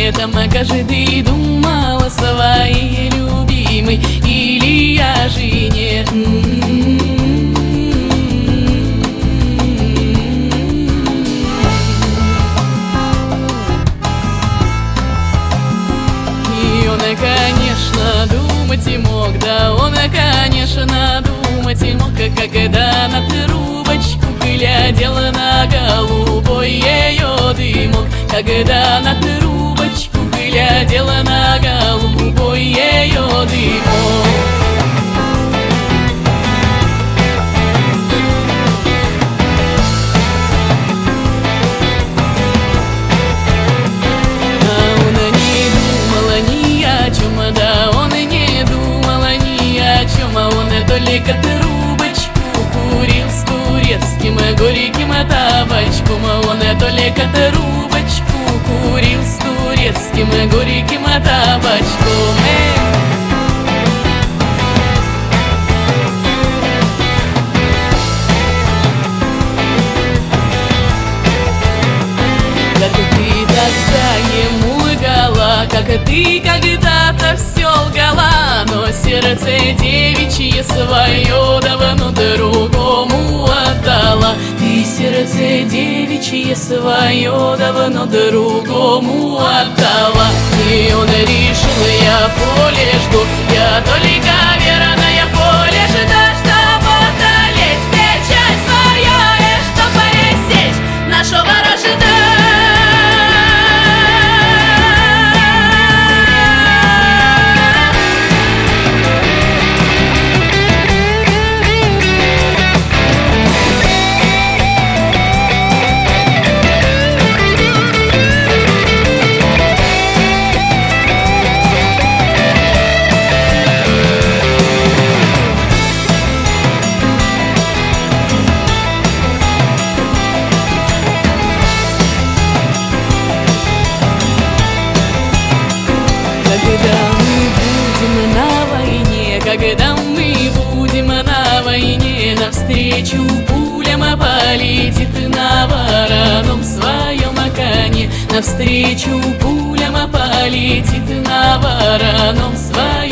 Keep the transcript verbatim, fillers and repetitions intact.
этом каждый думал о своей любимой или о жене. И он, конечно, думать и мог, да он, конечно, думать и мог, когда на трубочку глядел на голубой ее дымок, когда на трубочку глядел на голубой ее дымок. Только трубочку курил с турецким горьким табачком. Он только трубочку курил с турецким горьким табачком. Как ты тогда ему лгала, как ты когда-то все лгала, но сердце девичье свое давно другому отдала. Ты сердце девичье свое давно другому отдала. И он решил, я поле жду, я только верная поле жда, чтоб одолеть печаль свою и чтоб пресечь нашего вражда. Когда мы будем на войне, навстречу пулям полетит на вороном своем коне, навстречу пулям полетит на вороном своем.